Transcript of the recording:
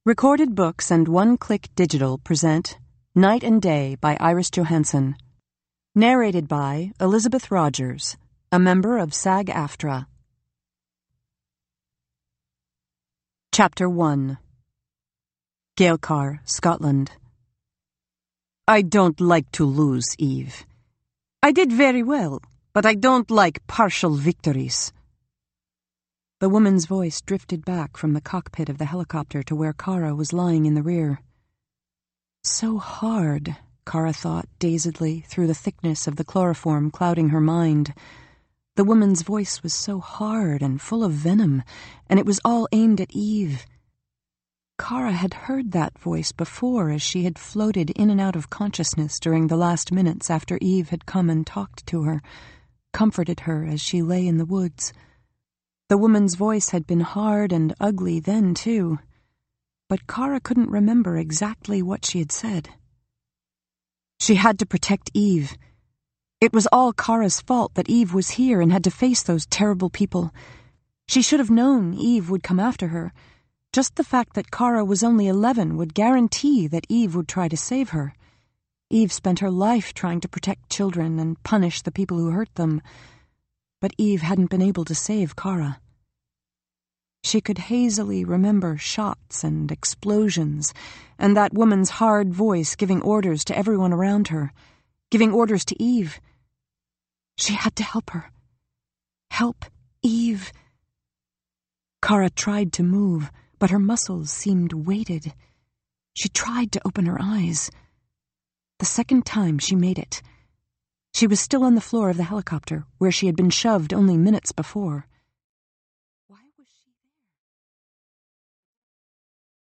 Recorded Books and One Click Digital present Night and Day by Iris Johansen. Narrated by Elizabeth Rogers, a member of SAG-AFTRA. Chapter 1. Gaelcar, Scotland. I don't like to lose, Eve. I did very well, but I don't like partial victories. The woman's voice drifted back from the cockpit of the helicopter to where Kara was lying in the rear. So hard, Kara thought dazedly through the thickness of the chloroform clouding her mind. The woman's voice was so hard and full of venom, and it was all aimed at Eve. Kara had heard that voice before as she had floated in and out of consciousness during the last minutes after Eve had come and talked to her, comforted her as she lay in the woods. The woman's voice had been hard and ugly then, too, but Kara couldn't remember exactly what she had said. She had to protect Eve. It was all Kara's fault that Eve was here and had to face those terrible people. She should have known Eve would come after her. Just the fact that Kara was only 11 would guarantee that Eve would try to save her. Eve spent her life trying to protect children and punish the people who hurt them. But Eve hadn't been able to save Kara. She could hazily remember shots and explosions, and that woman's hard voice giving orders to everyone around her, giving orders to Eve. She had to help her. Help Eve. Kara tried to move, but her muscles seemed weighted. She tried to open her eyes. The second time she made it. She was still on the floor of the helicopter, where she had been shoved only minutes before.